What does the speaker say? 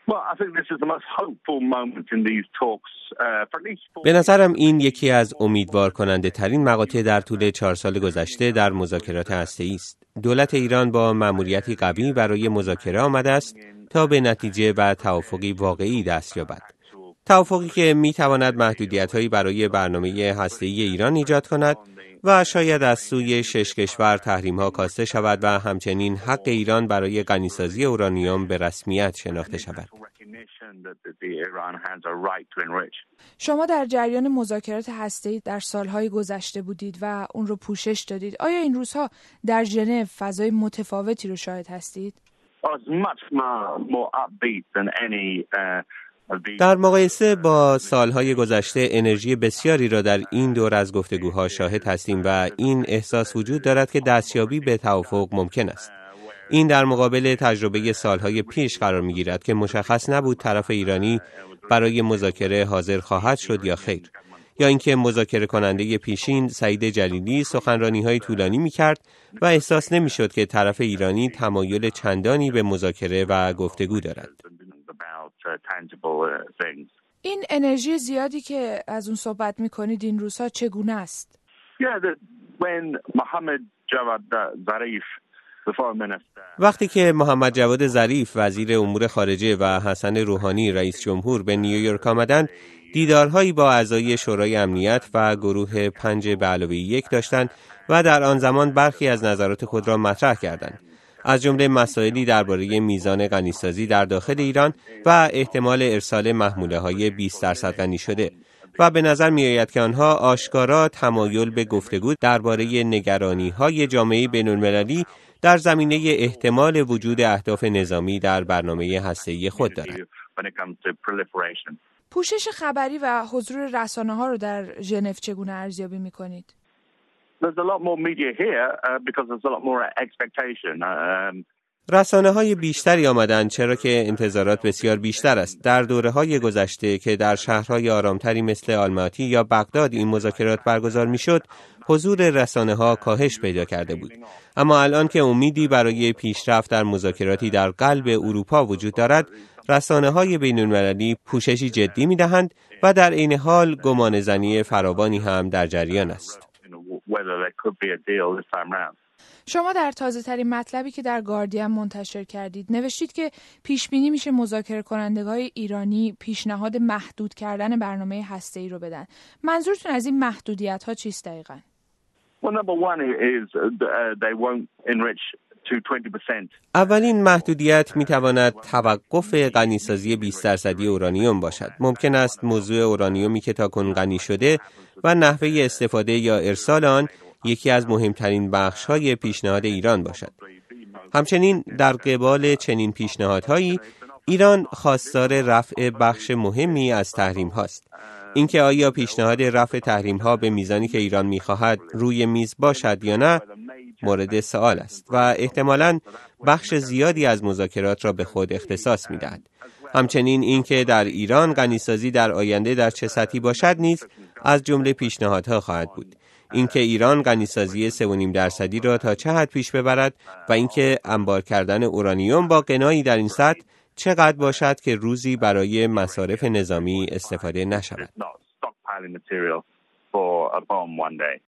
به نظرم این یکی از امیدوار کننده ترین مقاطع در طول 4 سال گذشته در مذاکرات هسته‌ای است. دولت ایران با مأموریتی قوی برای مذاکره آمده است تا به نتیجه و توافقی واقعی دست یابد. توافقی که می‌تواند محدودیت‌هایی برای برنامه هسته‌ای ایران ایجاد کند و شاید از سوی 6 کشور تحریم‌ها کاسته شود و همچنین حق ایران برای غنیسازی اورانیوم به رسمیت شناخته شود. شما در جریان مذاکرات هسته‌ای در سالهای گذشته بودید و اون رو پوشش دادید. آیا این روزها در ژنو فضای متفاوتی رو شاهد هستید؟ در مقایسه با سالهای گذشته انرژی بسیاری را در این دور از گفتگوها شاهد هستیم و این احساس وجود دارد که دستیابی به توافق ممکن است. این در مقابل تجربه سالهای پیش قرار می‌گیرد که مشخص نبود طرف ایرانی برای مذاکره حاضر خواهد شد یا خیر، یا اینکه مذاکره کننده پیشین سعید جلیلی سخنرانی‌های طولانی می‌کرد و احساس نمی‌شد که طرف ایرانی تمایل چندانی به مذاکره و گفتگو دارد. این انرژی زیادی که از اون صحبت می‌کنید این روزها چگونه است؟ وقتی که محمد جواد ظریف وزیر امور خارجه و حسن روحانی رئیس جمهور به نیویورک آمدند، دیدارهایی با اعضای شورای امنیت و گروه 5+1 داشتند و در آن زمان برخی از نظرات خود را مطرح کردند، از جمله مسائلی درباره میزان غنیسازی در داخل ایران و احتمال ارسال محموله‌های 20% غنی شده، و به نظر می‌آید که آنها آشکارا تمایل به گفتگو درباره نگرانی‌های جامعه بین‌المللی در زمینه احتمال وجود اهداف نظامی در برنامه هسته‌ای خود دارند. پوشش خبری و حضور رسانه‌ها رو در ژنو چگونه ارزیابی می‌کنید؟ رسانه‌های بیشتری آمدند چرا که انتظارات بسیار بیشتر است. در دوره‌های گذشته که در شهرهای آرامتری مثل آلماتی یا بغداد این مذاکرات برگزار می‌شد، حضور رسانه‌ها کاهش پیدا کرده بود. اما الان که امیدی برای پیشرفت در مذاکراتی در قلب اروپا وجود دارد، رسانه‌های بین‌المللی پوششی جدی می‌دهند و در عین حال گمانه‌زنی فراوانی هم در جریان است. شما در تازه‌ترین مطلبی که در گاردین منتشر کردید نوشتید که پیش بینی میشه مذاکره کنندگان ایرانی پیشنهاد محدود کردن برنامه هسته‌ای رو بدن. منظورتون از این محدودیت‌ها چیست دقیقاً؟ اولین محدودیت میتواند توقف غنیسازی 20% اورانیوم باشد. ممکن است موضوع اورانیومی که تاکنون غنی شده و نحوه استفاده یا ارسال آن یکی از مهمترین بخش‌های پیشنهاد ایران باشد. همچنین در قبال چنین پیشنهادهایی ایران خواستار رفع بخش مهمی از تحریم هاست. اینکه آیا پیشنهاد رفع تحریم ها به میزانی که ایران می‌خواهد روی میز باشد یا نه مورد سوال است و احتمالاً بخش زیادی از مذاکرات را به خود اختصاص می‌دهد. همچنین اینکه در ایران غنیسازی در آینده در چه سطحی باشد نیز از جمله پیشنهادها خواهد بود. اینکه ایران غنیسازی 3.5% را تا چه حد پیش ببرد و اینکه انبار کردن اورانیوم با غنایی در این سطح چقدر باشد که روزی برای مصارف نظامی استفاده نشود.